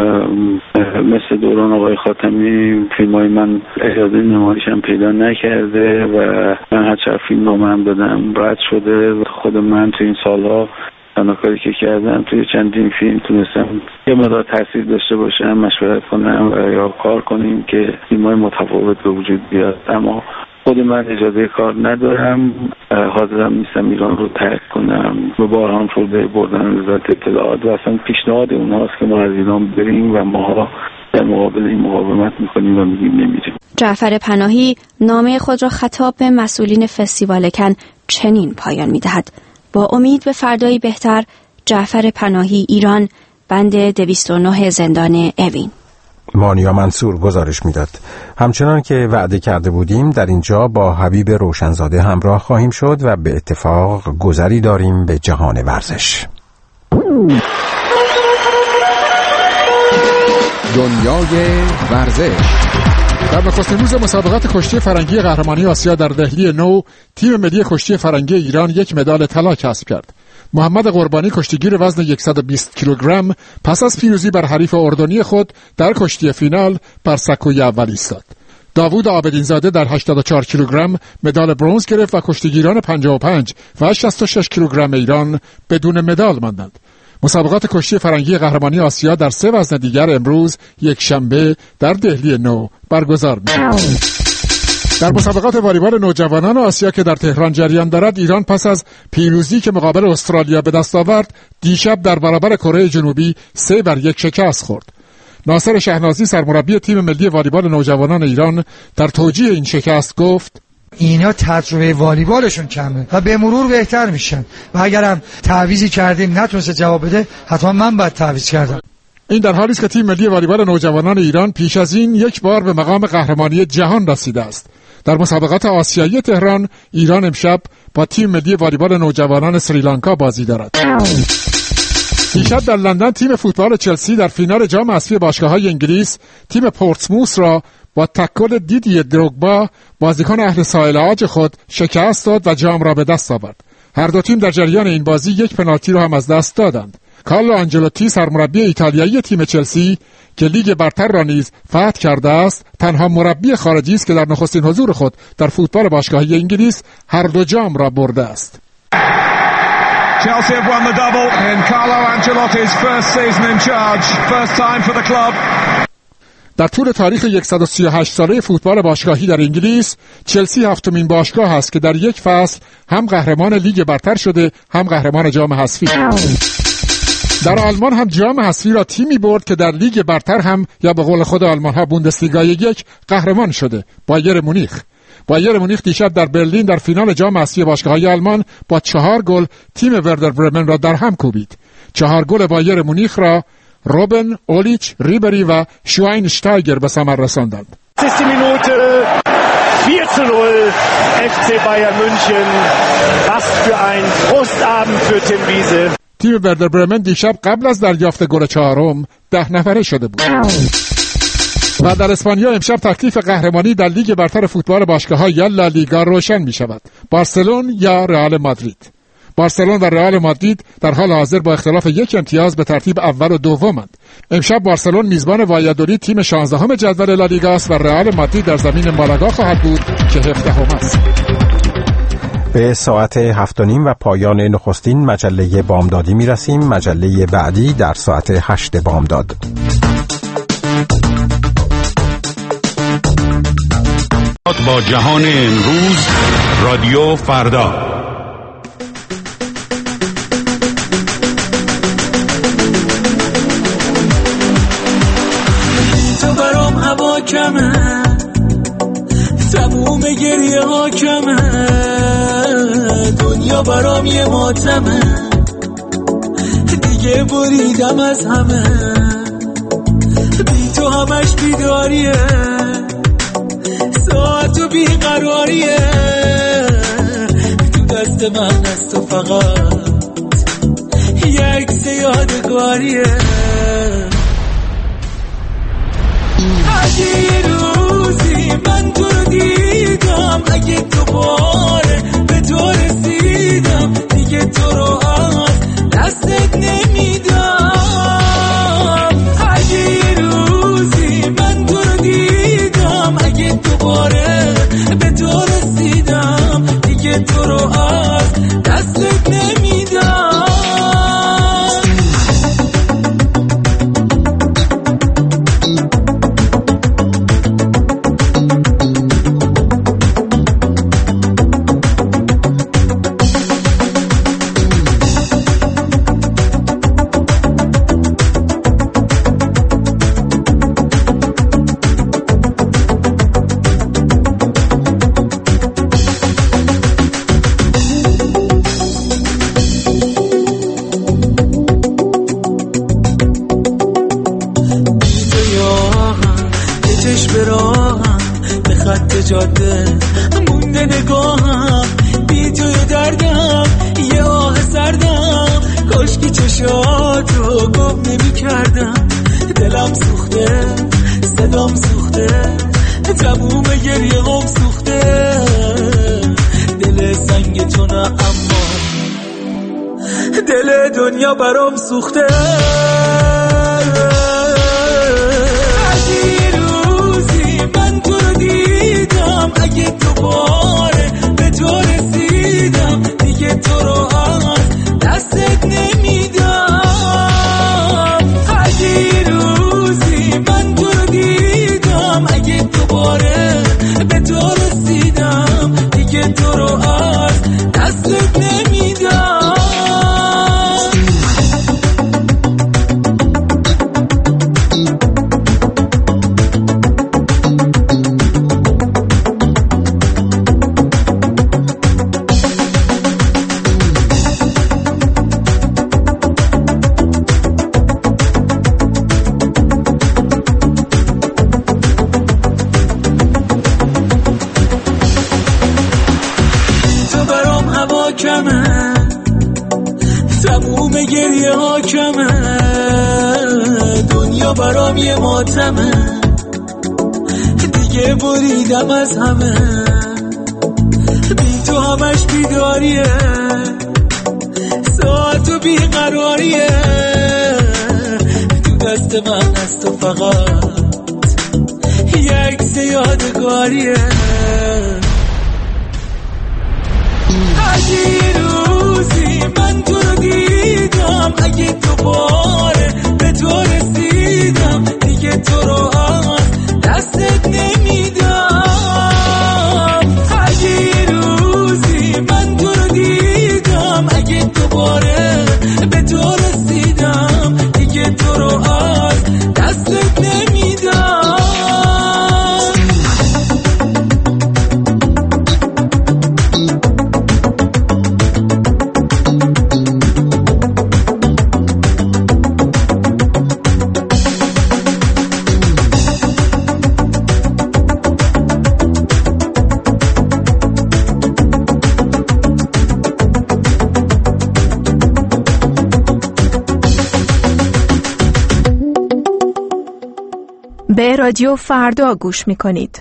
مثل دوران آقای خاتمی فیلمای من اجازه نمایش هم پیدا نکرده و من هر چند فیلم نامه هم دادم رد شده. خود من تو این سالها تنها کاری که کردم توی چندین فیلم تونستم یه مقدار تاثیر داشته باشم، مشورت کنم و یا کار کنیم که فیلمای متفاوت به وجود بیاد. اما خود من اجازه کار ندارم، حاضرم نیستم ایران رو ترک کنم. به باران شده بردن وزارت اطلاعات و اصلا پیشنهاد اونهاست که ما از ایران بریم و ما در مقابل این مقاومت میکنیم و میگیم نمیریم. جعفر پناهی نامه خود را خطاب به مسئولین فستیوال کن چنین پایان میدهد: با امید به فردایی بهتر، جعفر پناهی، ایران، بند دویست و نه زندان اوین. مانیا منصور گزارش میداد. همچنان که وعده کرده بودیم در اینجا با حبیب روشنزاده همراه خواهیم شد و به اتفاق گذری داریم به جهان ورزش. دنیای ورزش. در نخستین روز مسابقات کشتی فرنگی قهرمانی آسیا در دهلی نو، تیم ملی کشتی فرنگی ایران یک مدال طلا کسب کرد. محمد قربانی کشتیگیر وزن صد و بیست کیلوگرم پس از پیروزی بر حریف اردنی خود در کشتی فینال بر سکوی اول ایستاد. داوود عابدینزاده در هشتاد و چهار کیلوگرم مدال برنز گرفت و کشتیگیران پنجاه و پنج و شصت و شش کیلوگرم ایران بدون مدال ماندند. مسابقات کشتی فرنگی قهرمانی آسیا در سه وزن دیگر امروز یک شنبه در دهلی نو برگزار می‌شود. در مسابقات والیبال نوجوانان آسیا که در تهران جریان دارد، ایران پس از پیروزی که مقابل استرالیا به دست آورد، دیشب در برابر کره جنوبی سه بر یک شکست خورد. ناصر شهنازی سرمربی تیم ملی والیبال نوجوانان ایران در توجیه این شکست گفت: اینا تجربه والیبالشون کمه و به مرور بهتر میشن و اگرم تعویضی کردیم نتونسته جواب بده، حتما من باید تعویض کردم. این در حالی است که تیم ملی والیبال نوجوانان ایران پیش از این یک بار به مقام قهرمانی جهان رسیده است. در مسابقات آسیایی تهران، ایران امشب با تیم ملی والیبال نوجوانان سریلانکا بازی دارد. دیشب در لندن تیم فوتبال چلسی در فینال جام حذفی باشگاه‌های انگلیس تیم پورتسموث را با تکل دیدی دروگبا، بازیکن اهل ساحل عاج خود، شکست داد و جام را به دست آورد. هر دو تیم در جریان این بازی یک پنالتی را هم از دست دادند. کارلو آنجلوتی سرمربی ایتالیایی تیم چلسی که لیگ برتر را نیز فتح کرده است، تنها مربی خارجی است که در نخستین حضور خود در فوتبال باشگاهی انگلیس هر دو جام را برده است. Chelsea have won the double in Carlo Ancelotti's first season in charge. First time for the club. در طول تاریخ صد و سی و هشت ساله فوتبال باشگاهی در انگلیس، چلسی هفتمین باشگاه است که در یک فصل هم قهرمان لیگ برتر شده، هم قهرمان جام حذفی. در آلمان هم جام حذفی را تیمی برد که در لیگ برتر هم، یا به قول خود آلمان‌ها بوندسلیگا یک، قهرمان شده، بایر مونیخ. بایر مونیخ دیشب در برلین در فینال جام حذفی باشگاه‌های آلمان با چهار گل تیم وردر برمن را در هم کوبید. چهار گل بایر مونیخ را روبن، اولیچ، ریبری و شواینشتایگر به ثمر رساندند. شصت minute vier zu null اف سی Bayern München. Was für ein Frustabend für Tim Wiese. تیم وردر برمن دیشب قبل از دریافت گل چهارم ده نفره شده بود. و در اسپانیا امشب تکلیف قهرمانی در لیگ برتر فوتبال باشگاه‌ها یا لالیگا روشن می شود. بارسلون یا رئال مادرید. بارسلون و رئال مادرید در حال حاضر با اختلاف یک امتیاز به ترتیب اول و دومند. امشب بارسلون میزبان وایادولید تیم شانزدهم جدول لالیگا است و رئال مادرید در زمین مالاگا خواهد بود که هفدهم است. به ساعت هفت و نیم و پایان نخستین مجله بامدادی می رسیم. مجله بعدی در ساعت هشت بامداد. با جهان امروز رادیو فردا. تو برام هوا کمه، تموم گریه ها کمه، دنیا برام یه ماتمه، دیگه بریدم از همه، بی تو همش بیداریه، ساعت و بیقراریه، تو دست من است و فقط یه عکس یادگاریه. اگه یه روزی من تو رو دیدم، اگه دوباره به تو رسیدم، دیگه تو رو از دستت نمیدم. اگه یه روزی من تو رو دیدم، اگه دوباره به تو رسیدم، دیگه تو رو از دستت نمیدم. جاده مونده نگاهم، بی توی دردم یه آه سردم، کاشکی چشاتو گم نمی کردم. دلم سوخته، صدام سوخته، تموم گریه هم سوخته، دل سنگ تو نه اما دل دنیا برام سوخته. اگه دوباره به تو رسیدم، دیگه تو رو از دستت نمیدم. اگه روزی من تو رو دیدم، اگه دوباره به تو رسیدم، دیگه تو رو از دستت نمیدم. تموم گریه ها کمه، دنیا برام یه ماتمه، دیگه بریدم از همه، بی تو همش بیداریه، ساعت و بیقراریه، تو دست من است و فقط یه عکس یادگاریه. اگه روزی من تو رو دیدم، اگه دوباره به تو رسیدم، دیگه تو رو از دستت نمیدم. اگه روزی من تو رو دیدم، اگه دوباره به تو رسیدم، دیگه تو رو از دستت نمیدم. به رادیو فردا گوش می‌کنید.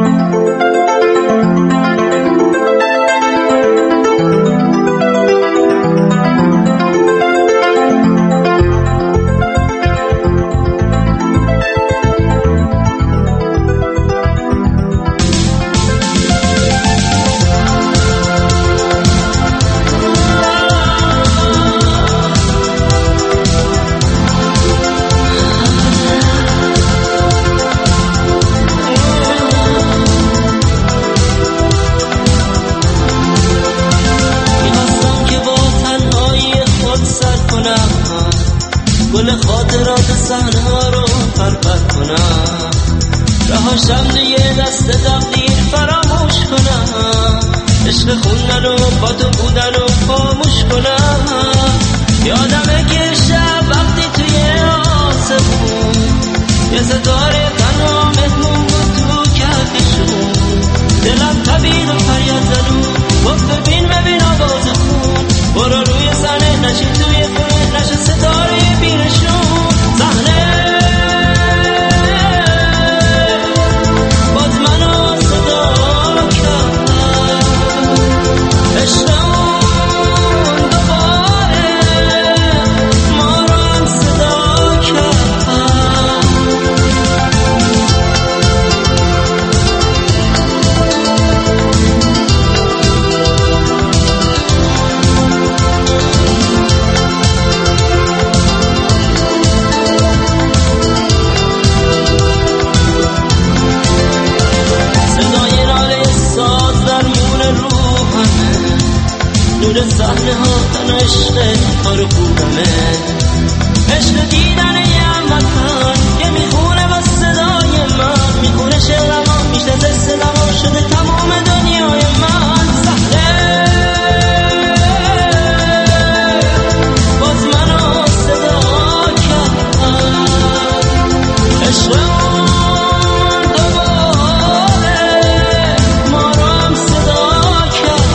گل خاطرات صحنه ها رو پرپر کنم، رهاشم دیگه دست تقدیر فراموش کنم، عشق خوندن و با تو بودن و خاموش کنم. یادمه که شب وقتی توی آسمون یه ستاره تنها مهمون بود تو کهکشون، دلم تبید و فریاد زدون گفت ببین ببین آواز خون، برو روی صحنه نشین توی خونه نشه ستاره بیرشون. صحنه باز منو صدا کرد، عشقمون دوباره ما رو هم صدا کرد. نور صحنه ها تن عشق کار خوبمه، عشق دیدن یه هموطن که میخونه با صدای من، میخونه شعرم میشناسه صدام شده تمام دنیای من. صحنه باز منو صدا کرد، عشقمون دوباره ما رو هم صدا کرد.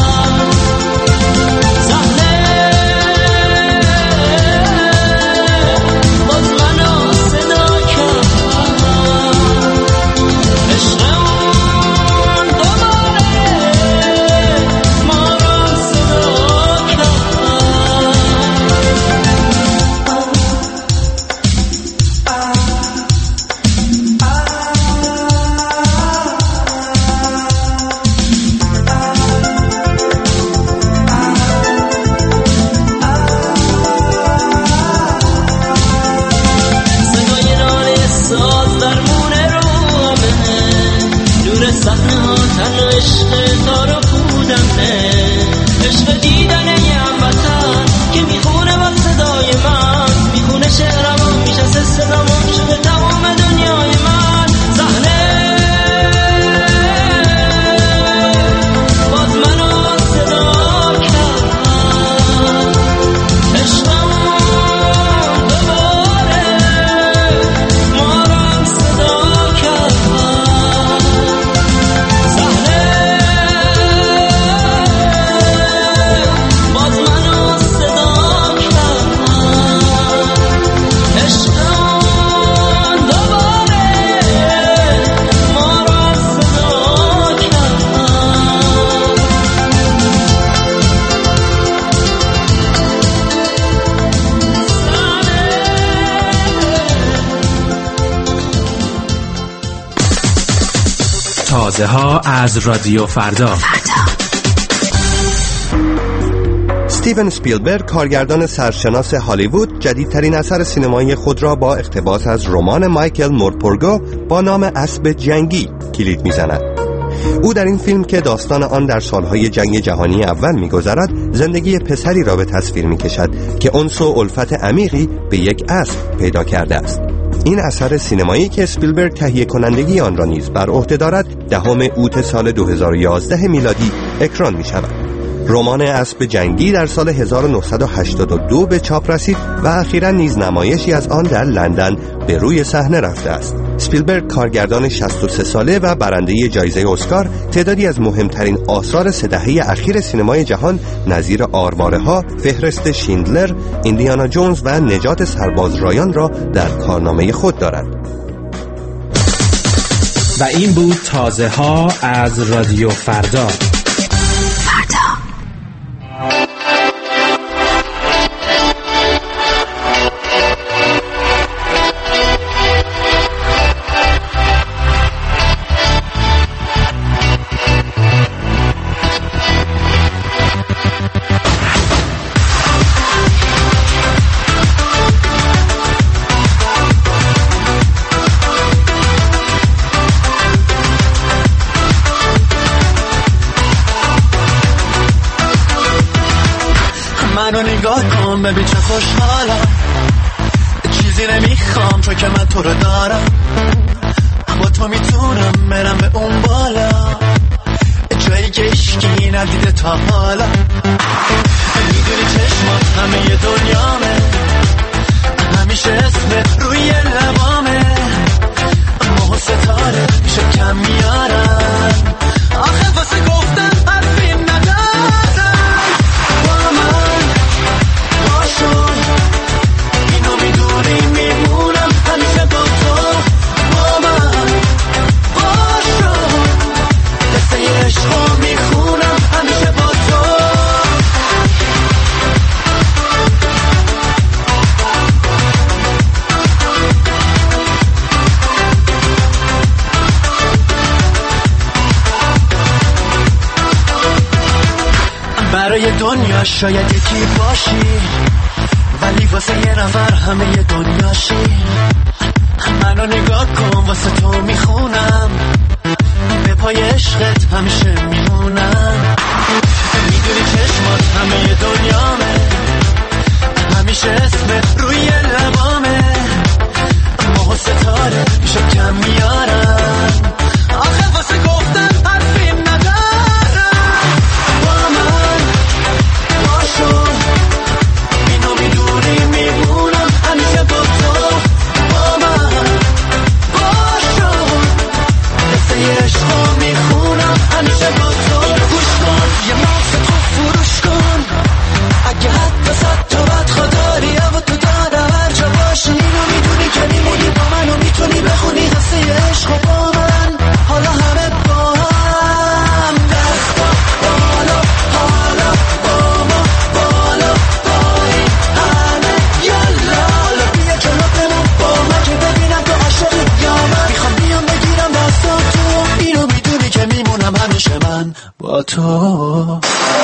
تازه ها از رادیو فردا. استیون اسپیلبرگ، کارگردان سرشناس هالیوود، جدیدترین اثر سینمایی خود را با اقتباس از رمان مایکل مورپورگو با نام اسب جنگی کلید می‌زند. او در این فیلم که داستان آن در سالهای جنگ جهانی اول می‌گذرد، زندگی پسری را به تصویر می‌کشد که انس و الفت عمیقی به یک اسب پیدا کرده است. این اثر سینمایی که اسپیلبرگ تهیه کنندگی آن را نیز بر عهده دارد، دهم اوت سال دو هزار و یازده میلادی اکران می‌شود. رمان اسب جنگی در سال هزار و نهصد و هشتاد و دو به چاپ رسید و اخیراً نیز نمایشی از آن در لندن به روی صحنه رفته است. اسپیلبرگ، کارگردان شصت و سه ساله و برنده جایزه اسکار، تعدادی از مهمترین آثار سه دهه اخیر سینمای جهان نظیر آرواره‌ها، فهرست شیندلر، ایندیانا جونز و نجات سرباز رایان را در کارنامه خود دارد. و این بود تازه ها از رادیو فردا. منو نگاه کن ببین چه خوشحالم، چیزی نمیخوام چون که من تو رو دارم، با تو میتونم برم به اون بالا، جایی که عشقی ندیده تا حالا. میدونی چشمات همه ی دنیامه، همیشه اسمت روی لبامه، ماه و ستاره میشه کم میارن، آخه واسه گفتن حرفی ندارم. با من باشون اینو میدونی میمونم همیشه با تو، با من باشون دسته عشقو میخونم همیشه با تو. برای دنیا شاید یکی باشی، ولی واسه یه نفر همه ی دنیاشی. منو نگاه کن واسه تو میخونم، به پای عشقت همیشه میمونم. میدونی چشمات همه ی دنیامه، همیشه اسمت روی لبامه، ماه و ستاره میشه کم میارن، آخه واسه گفتن حرفی ندارم. با من باشون اینو میدونی میمونم همیشه با تو، با من باشون دسته عشقو میخونم همیشه با تو. گوش کن یه مغز تو فروش کن، اگه حتی صد تا بدخوا داری و تو دارم هر جا باشی، اینو میدونی که میمونی با من و میتونی بخونی قصه عشقو با من. حالا همه با هم دستا بالا، حالا با ما بالا پایین همه یالا. حالا بیا جلو بمون با من که ببینم تو عاشقی یا من، میخوام بیام بگیرم دستا تو، اینو میدونی که میمونم همیشه من با تو.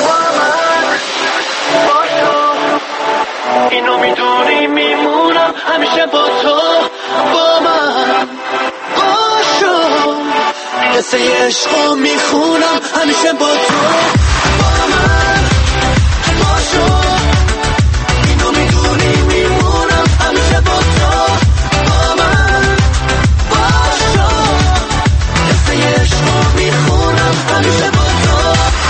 اینو میدونی میمونم همیشه با تو، با من باشو قصه عشقو میخونم همیشه با تو، با من باشو اینو میدونی میمونم همیشه با تو، با من باشو قصه عشقو میخونم همیشه با تو.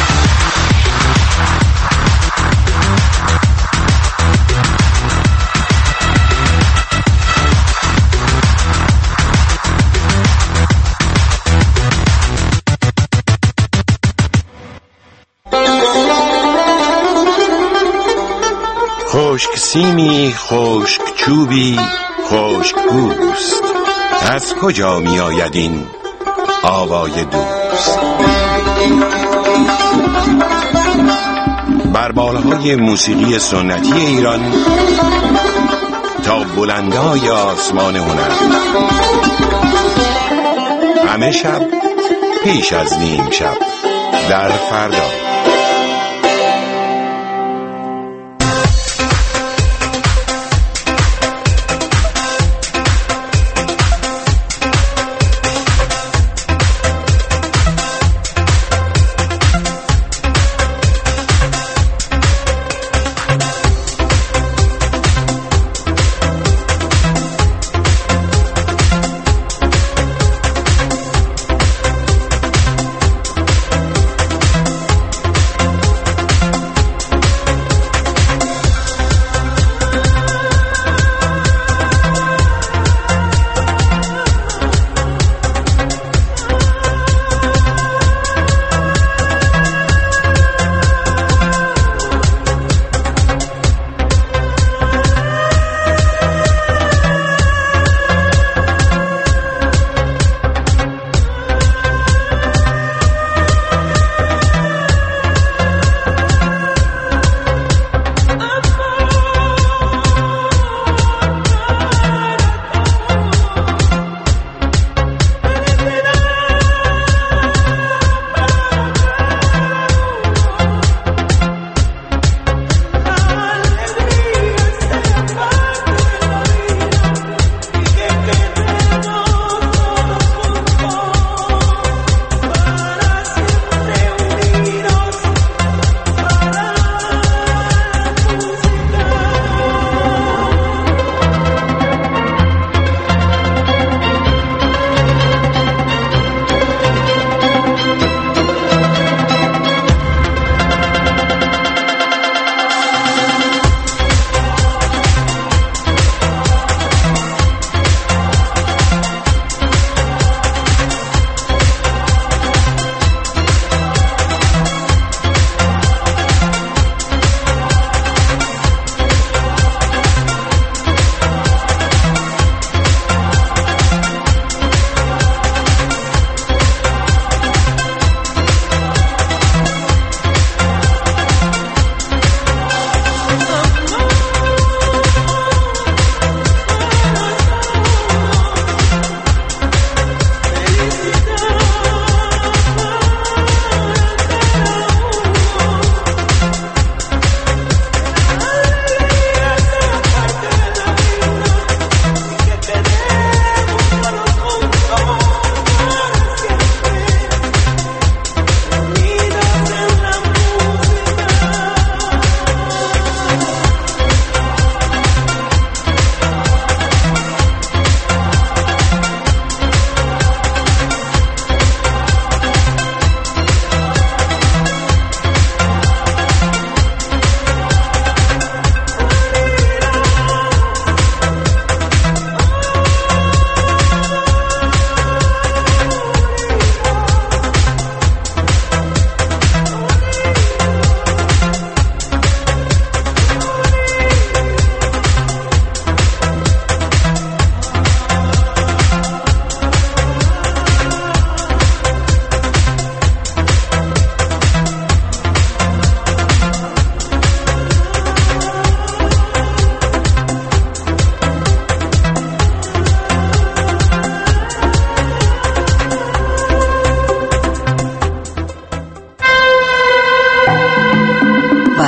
خشک سیمی، خشک چوبی، خشک پوست، از کجا می آید این آوای دوست؟ بر بالهای موسیقی سنتی ایران تا بلندای آسمان هنر، همه شب پیش از نیم شب در فردا.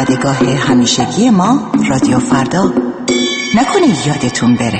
دادگاه همیشگی ما رادیو فردا. نکنه یادتون بره.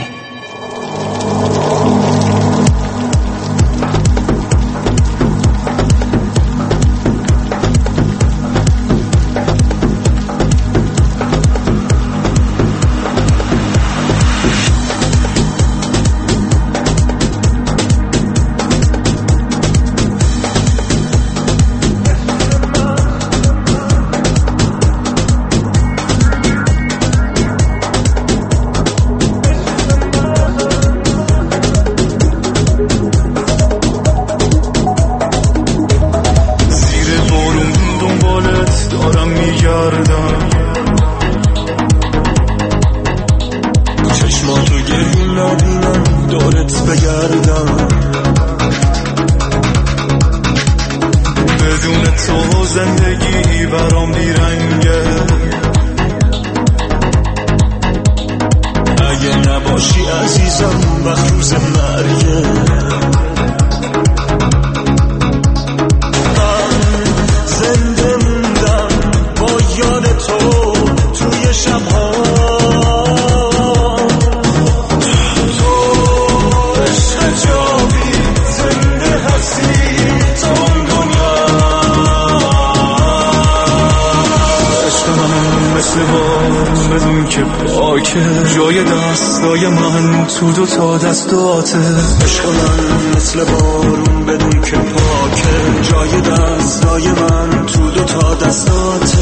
جای دستای من تو دو تا دستاته، عشق من مثل بارون بدون که پاکه. جای دستای من تو دو تا دستاته.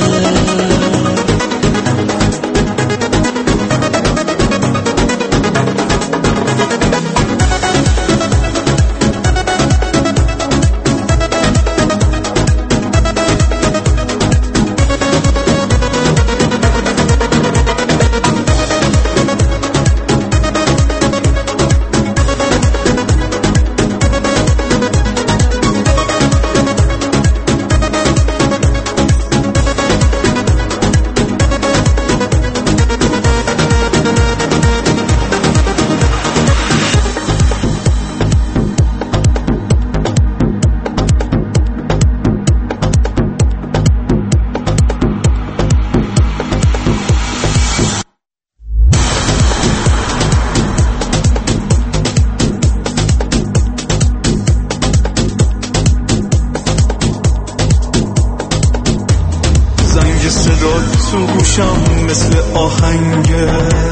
تو گوشم مثل آهنگه،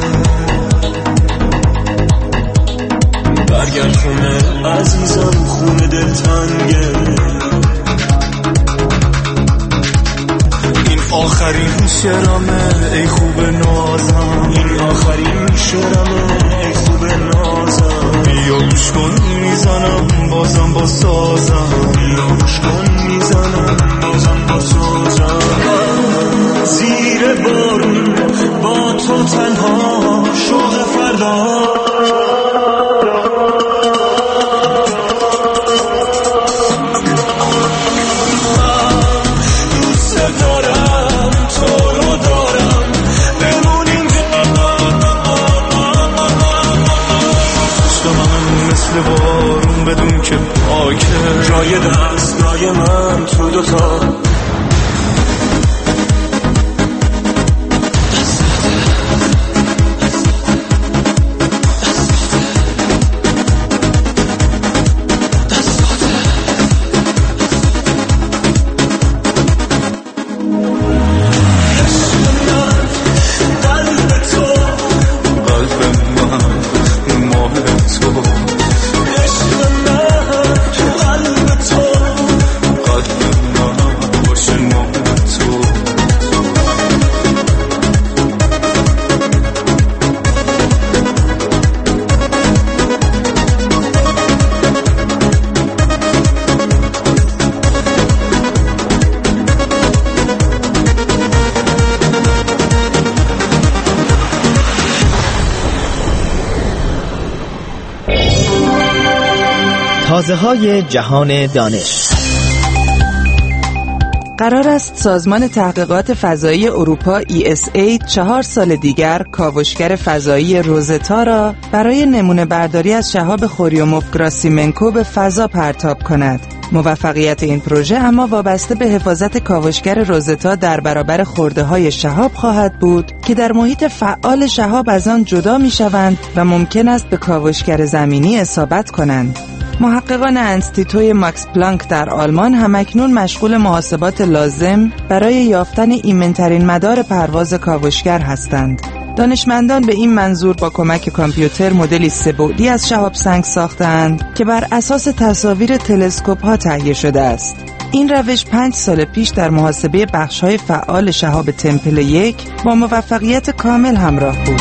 برگرد خونه عزیزم، خونه دلتنگه. این آخرین شعرمه ای خوب نازم، این آخرین شعرمه ای خوب نازم. بیا گوش کن میزنم بازم با سازم، بیا گوش کن میزنم بازم با سازم. زیر بارون با تو تنها شوق فردا، دوست دارم تو رو دارم، بمون اینجا. عشق من مثل بارون بدون که پاکه. جای دستای من تو دوتا تازه‌های جهان دانش. قرار است سازمان تحقیقات فضایی اروپا ای اس ای چهار سال دیگر کاوشگر فضایی روزتا را برای نمونه برداری از شهاب خوریوموف گراسیمنکو به فضا پرتاب کند. موفقیت این پروژه اما وابسته به حفاظت کاوشگر روزتا در برابر خرده‌های شهاب خواهد بود که در محیط فعال شهاب از آن جدا می‌شوند و ممکن است به کاوشگر زمینی اصابت کنند. محققان انستیتوی ماکس پلانک در آلمان همکنون مشغول محاسبات لازم برای یافتن ایمن‌ترین مدار پرواز کاوشگر هستند. دانشمندان به این منظور با کمک کامپیوتر مدلی سه‌بعدی از شهاب سنگ ساختند که بر اساس تصاویر تلسکوپ‌ها تهیه شده است. این روش پنج سال پیش در محاسبه بخش‌های فعال شهاب تمپل یک با موفقیت کامل همراه بود.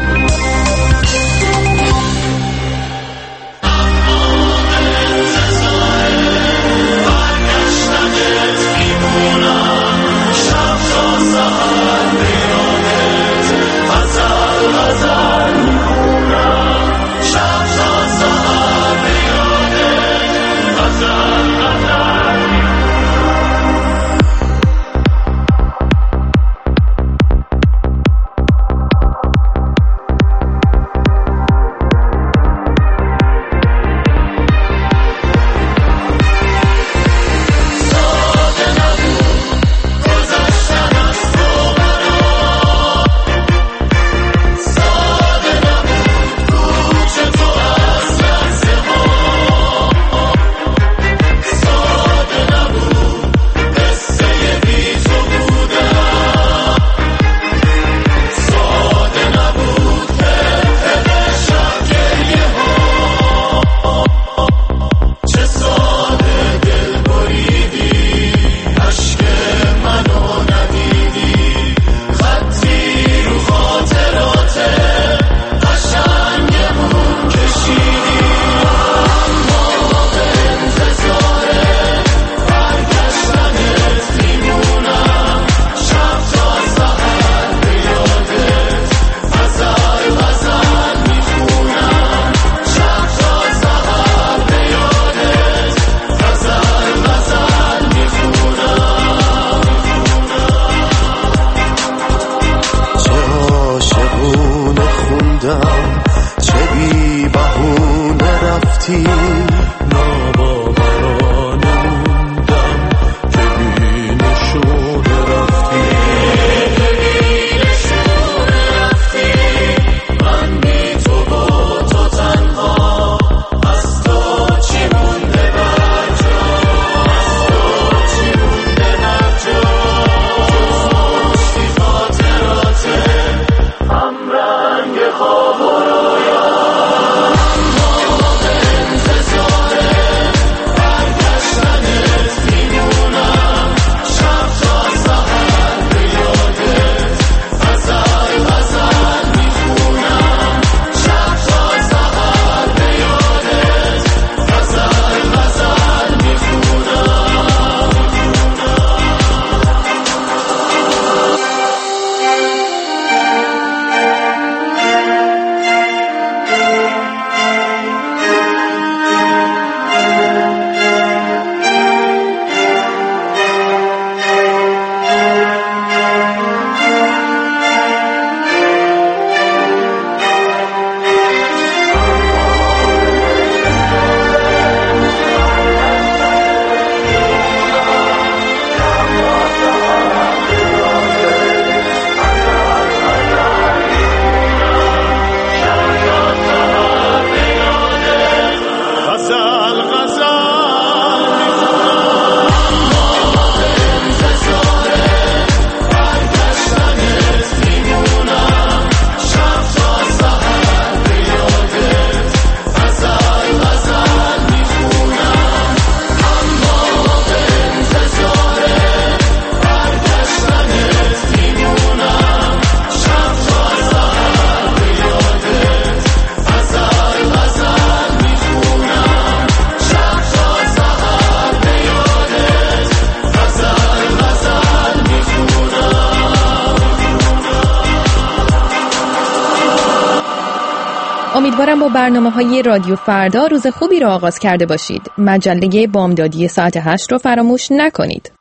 امیدوارم با برنامه‌های رادیو فردا روز خوبی را آغاز کرده باشید. مجله بامدادی ساعت هشت رو فراموش نکنید.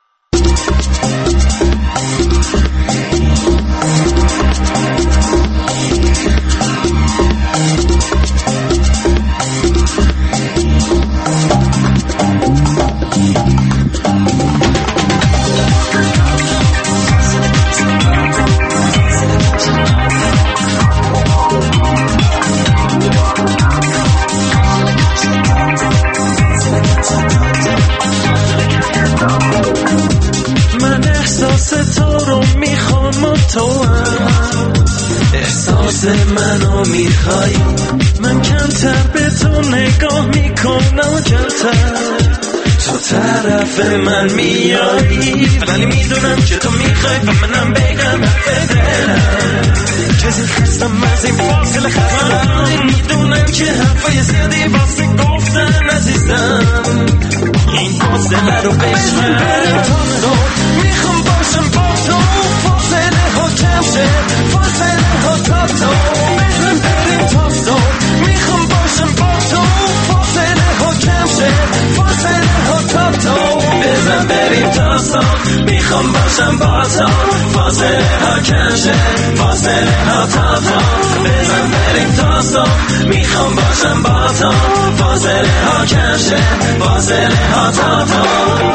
دست تو رو میخوام و تو هم احساس منو میخوای، من کمتر به تو نگاه میکنم کمتر، تو طرف من میایی ولی میدونم که تو میخوای و منم بگم حرف دلم، کسی خستم از این فاصله خستم، میدونم که حرفای زیادی واسه گفتن عزیزم، این فاصله رو بشم بریم تا تو، میخوام باشم با تو، فاصله ها کم شه، فاصله ها تا تو، بزن بریم تا تو، میخوام باشم با تو، فاصله ها کم شه، فاصله ها تا تو، بزن بریم تا تو، میخوام باشم با تو، فاصله ها کم شه، فاصله ها تا تو، بزن بریم تا تو، میخوام باشم با تو، فاصله ها کم شه، فاصله ها تا تو.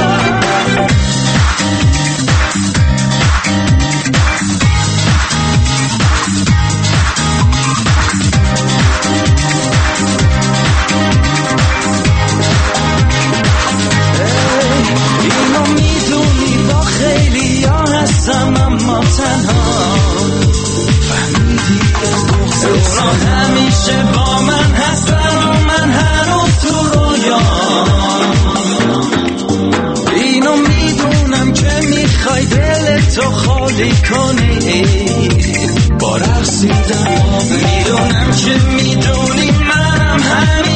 اینو میدونی با خیلی ها هستم اما تنها، فهمیدی اونا همیشه با من هستن و من هنوز تو رویام، اینو میدونم که میخوای دل تو خالی کنی با رقصیدن، میدونم که میدونی منم همین